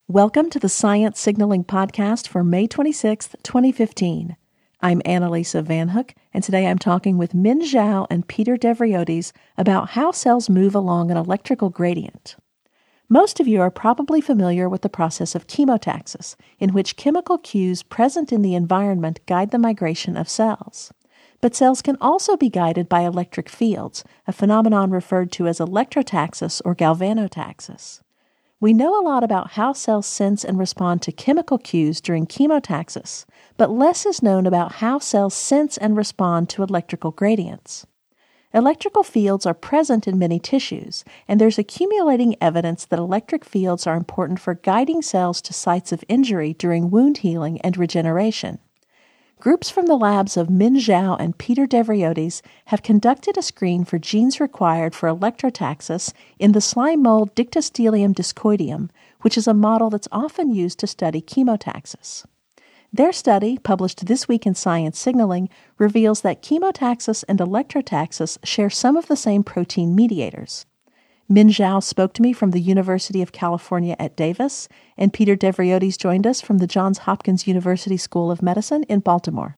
Welcome to the Science Signaling Podcast for May 26th, 2015. I'm Annalisa Van Hook, and today I'm talking with Min Zhao and Peter Devriotes about how cells move along an electrical gradient. Most of you are probably familiar with the process of chemotaxis, in which chemical cues present in the environment guide the migration of cells. But cells can also be guided by electric fields, a phenomenon referred to as electrotaxis or galvanotaxis. We know a lot about how cells sense and respond to chemical cues during chemotaxis, but less is known about how cells sense and respond to electrical gradients. Electrical fields are present in many tissues, and there's accumulating evidence that electric fields are important for guiding cells to sites of injury during wound healing and regeneration. Groups from the labs of Min Zhao and Peter Devriotes have conducted a screen for genes required for electrotaxis in the slime mold Dictyostelium discoideum, which is a model that's often used to study chemotaxis. Their study, published this week in Science Signaling, reveals that chemotaxis and electrotaxis share some of the same protein mediators. Min Zhao spoke to me from the University of California at Davis, and Peter Devriotes joined us from the Johns Hopkins University School of Medicine in Baltimore.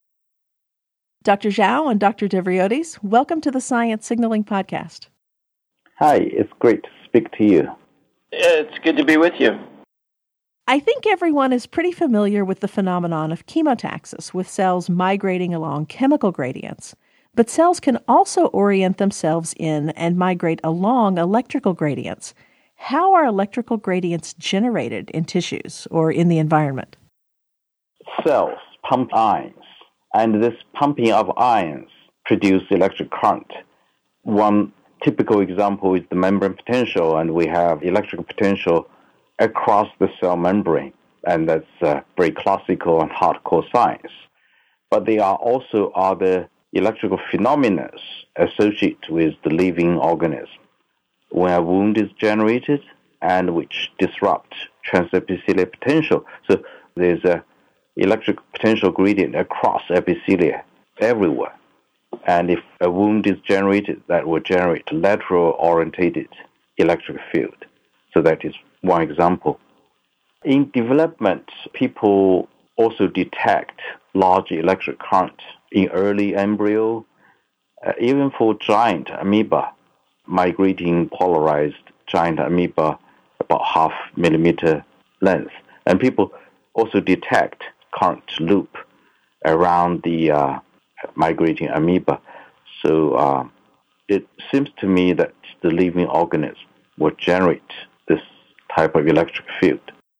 Dr. Zhao and Dr. Devriotes, welcome to the Science Signaling Podcast. Hi, it's great to speak to you. It's good to be with you. I think everyone is pretty familiar with the phenomenon of chemotaxis, with cells migrating along chemical gradients. But cells can also orient themselves in and migrate along electrical gradients. How are electrical gradients generated in tissues or in the environment? Cells pump ions, and this pumping of ions produces electric current. One typical example is the membrane potential, and we have electrical potential across the cell membrane, and that's very classical and hardcore science. But there are also other electrical phenomena associated with the living organism. When a wound is generated and which disrupts transepithelial potential, so there's an electric potential gradient across epithelia everywhere. And if a wound is generated, that will generate lateral-orientated electric field. So that is one example. In development, people also detect large electric current in early embryo, even for giant amoeba, migrating polarized giant amoeba about 0.5 millimeter length. And people also detect current loop around the migrating amoeba. So it seems to me that the living organism will generate this type of electric field.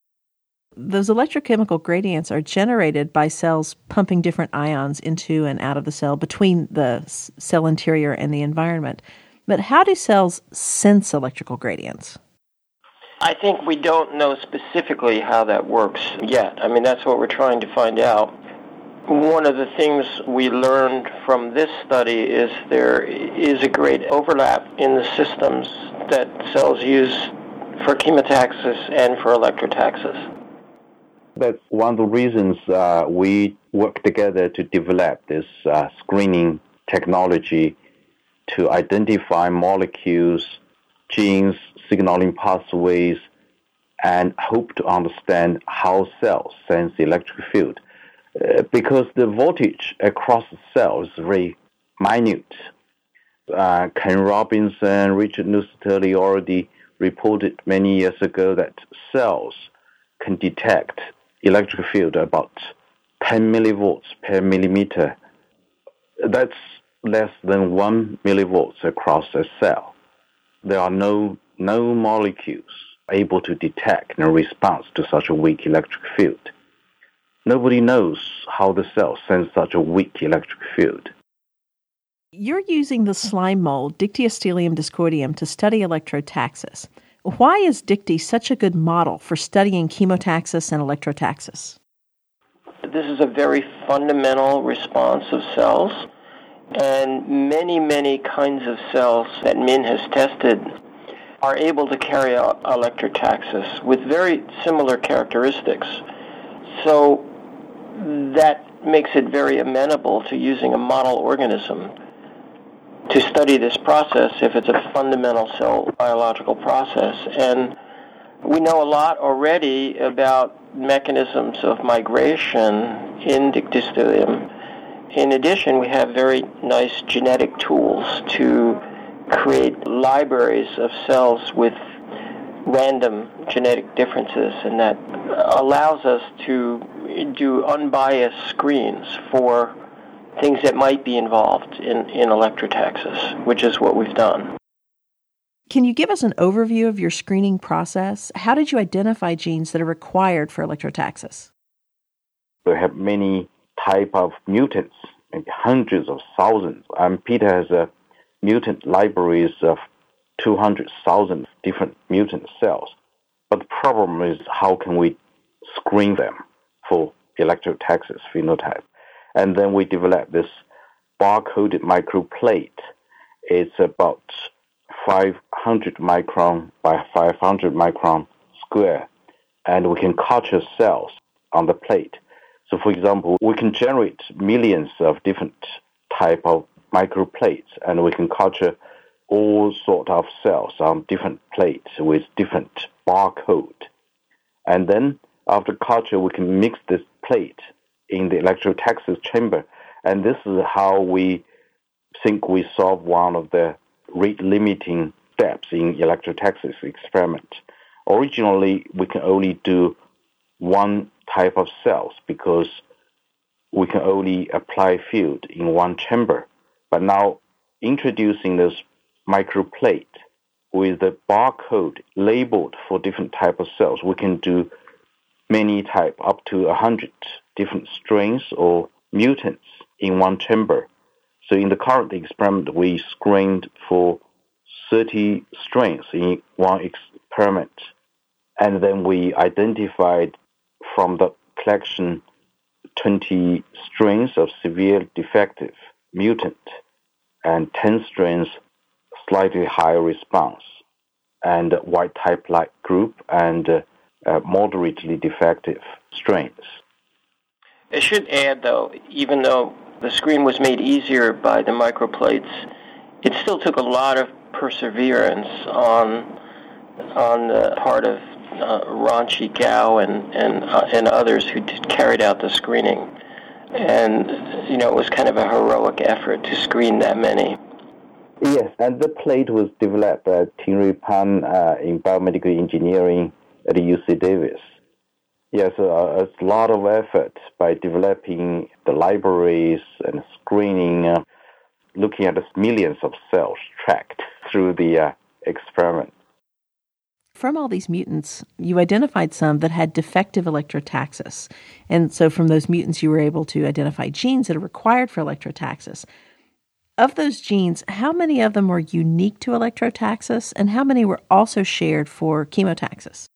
Those electrochemical gradients are generated by cells pumping different ions into and out of the cell between the cell interior and the environment. But how do cells sense electrical gradients? I think we don't know specifically how that works yet. I mean, that's what we're trying to find out. One of the things we learned from this study is there is a great overlap in the systems that cells use for chemotaxis and for electrotaxis. That's one of the reasons we work together to develop this screening technology to identify molecules, genes, signaling pathways, and hope to understand how cells sense the electric field. Because the voltage across the cell is very minute. Ken Robinson, Richard Nussiteli already reported many years ago that cells can detect electric field about 10 millivolts per millimeter. That's less than 1 millivolts across a cell. There are no molecules able to detect in response to such a weak electric field. Nobody knows how the cells sense such a weak electric field. You're using the slime mold Dictyostelium discoideum to study electrotaxis. Why is Dicty such a good model for studying chemotaxis and electrotaxis? This is a very fundamental response of cells, and many kinds of cells that Min has tested are able to carry out electrotaxis with very similar characteristics. So that makes it very amenable to using a model organism to study this process if it's a fundamental cell biological process. And We know a lot already about mechanisms of migration in Dictyostelium. In addition, we have very nice genetic tools to create libraries of cells with random genetic differences, and that allows us to do unbiased screens for things that might be involved in electrotaxis, which is what we've done. Can you give us an overview of your screening process? How did you identify genes that are required for electrotaxis? We have many types of mutants, maybe hundreds of thousands. Peter has a mutant libraries of 200,000 different mutant cells. But the problem is, how can we screen them for electrotaxis phenotype? And then we developed this bar-coded microplate. It's about 500 micron by 500 micron square, and we can culture cells on the plate. So, for example, we can generate millions of different type of microplates, and we can culture all sort of cells on different plates with different barcode. And then after culture, we can mix this plate in the electrotaxis chamber. And this is how we think we solve one of the rate-limiting steps in electrotaxis experiment. Originally, we can only do one type of cells because we can only apply field in one chamber. But now, introducing this microplate with the barcode labeled for different type of cells, we can do many type, up to 100 different strains or mutants in one chamber. So in the current experiment, we screened for 30 strains in one experiment. And then we identified from the collection 20 strains of severe defective mutant and 10 strains slightly higher response, and white type-like group and moderately defective strains. I should add, though, even though the screen was made easier by the microplates, it still took a lot of perseverance on the part of Ranchi Gao and others who carried out the screening. And, it was kind of a heroic effort to screen that many. Yes, and the plate was developed by Ting-Rui Pan in biomedical engineering at UC Davis. Yes, a lot of effort by developing the libraries and screening, looking at millions of cells tracked through the experiment. From all these mutants, you identified some that had defective electrotaxis. And so from those mutants, you were able to identify genes that are required for electrotaxis. Of those genes, how many of them were unique to electrotaxis, and how many were also shared for chemotaxis?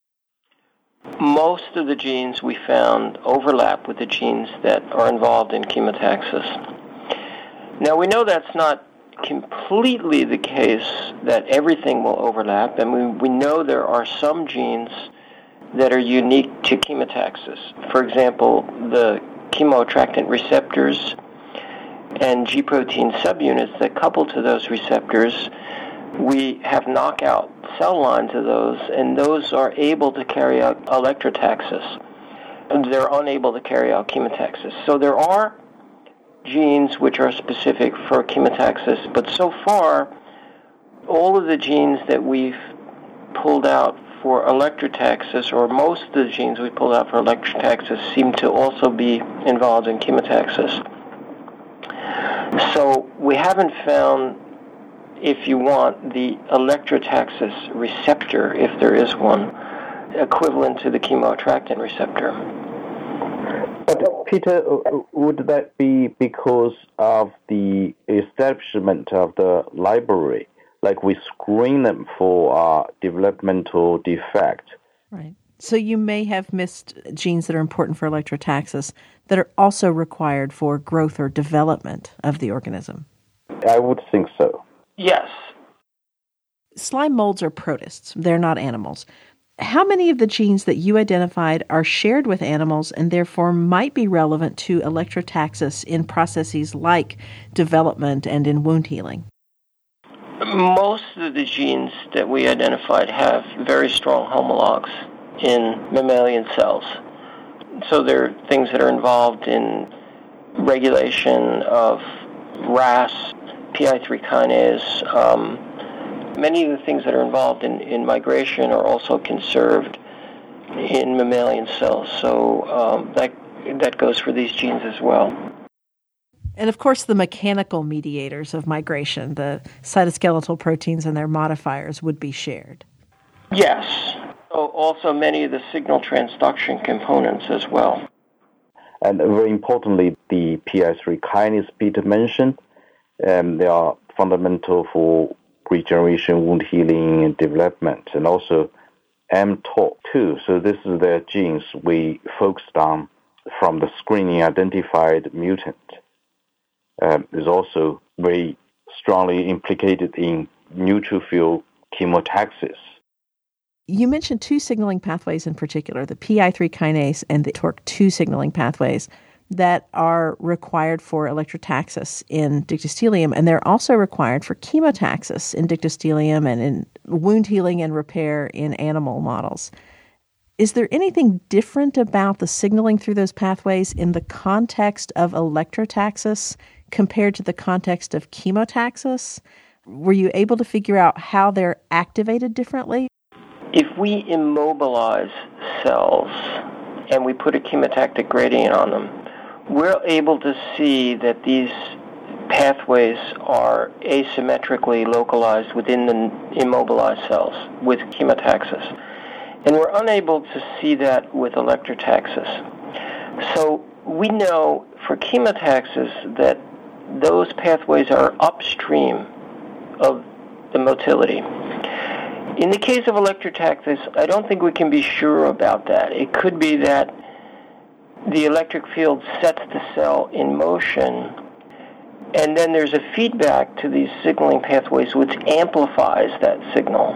Most of the genes we found overlap with the genes that are involved in chemotaxis. Now, we know that's not completely the case that everything will overlap, and we know there are some genes that are unique to chemotaxis. For example, the chemoattractant receptors and G protein subunits that couple to those receptors, we have knockout cell lines of those, and those are able to carry out electrotaxis. They're unable to carry out chemotaxis. So there are genes which are specific for chemotaxis, but so far, all of the genes that we've pulled out for electrotaxis, or most of the genes we pulled out for electrotaxis, seem to also be involved in chemotaxis. So we haven't found, if you want, the electrotaxis receptor, if there is one, equivalent to the chemoattractant receptor. But Peter, would that be because of the establishment of the library? Like we screen them for developmental defect. Right. So you may have missed genes that are important for electrotaxis that are also required for growth or development of the organism. I would think so. Yes. Slime molds are protists. They're not animals. How many of the genes that you identified are shared with animals and therefore might be relevant to electrotaxis in processes like development and in wound healing? Most of the genes that we identified have very strong homologs in mammalian cells. So there are things that are involved in regulation of RAS, PI3 kinase. Many of the things that are involved in migration are also conserved in mammalian cells. So that goes for these genes as well. And of course, the mechanical mediators of migration, the cytoskeletal proteins and their modifiers, would be shared. Yes. Also many of the signal transduction components as well. And very importantly, the PI3 kinase Peter mentioned, they are fundamental for regeneration, wound healing, and development, and also mTOR2. So this is the genes we focused on from the screening identified mutant. Is also very strongly implicated in neutrophil chemotaxis. You mentioned two signaling pathways in particular, the PI3 kinase and the TORC2 signaling pathways that are required for electrotaxis in dictyostelium, and they're also required for chemotaxis in dictyostelium and in wound healing and repair in animal models. Is there anything different about the signaling through those pathways in the context of electrotaxis compared to the context of chemotaxis? Were you able to figure out how they're activated differently? If we immobilize cells and we put a chemotactic gradient on them, we're able to see that these pathways are asymmetrically localized within the immobilized cells with chemotaxis. And we're unable to see that with electrotaxis. So we know for chemotaxis that those pathways are upstream of the motility. In the case of electrotaxis, I don't think we can be sure about that. It could be that the electric field sets the cell in motion, and then there's a feedback to these signaling pathways which amplifies that signal.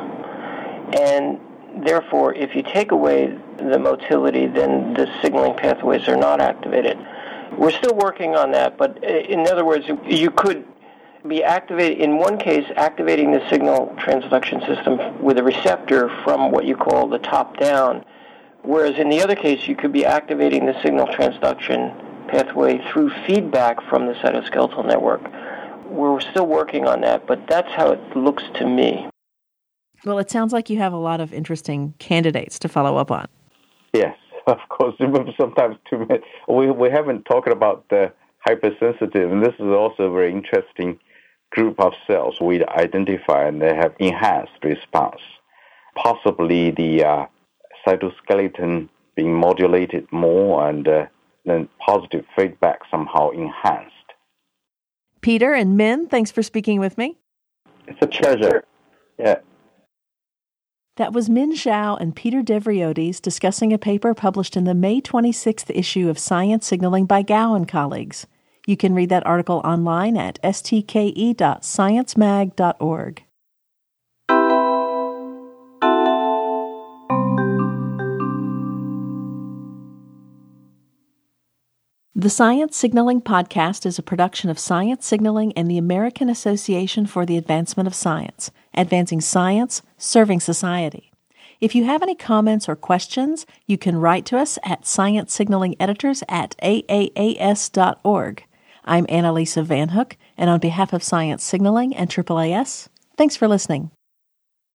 And therefore, if you take away the motility, then the signaling pathways are not activated. We're still working on that, but in other words, you could be activated, in one case, activating the signal transduction system with a receptor from what you call the top down, whereas in the other case, you could be activating the signal transduction pathway through feedback from the cytoskeletal network. We're still working on that, but that's how it looks to me. Well, it sounds like you have a lot of interesting candidates to follow up on. Yes, of course. Sometimes too many. We haven't talked about the hypersensitive, and this is also a very interesting group of cells we identify, and they have enhanced response. Possibly the cytoskeleton being modulated more, and then positive feedback somehow enhanced. Peter and Min, thanks for speaking with me. It's a pleasure. Yeah. That was Min Zhao and Peter Devriotes discussing a paper published in the May 26th issue of Science Signaling by Gao and colleagues. You can read that article online at stke.sciencemag.org. The Science Signaling Podcast is a production of Science Signaling and the American Association for the Advancement of Science, advancing science, serving society. If you have any comments or questions, you can write to us at sciencesignalingeditors@aaas.org. I'm Annalisa Van Hook, and on behalf of Science Signaling and AAAS, thanks for listening.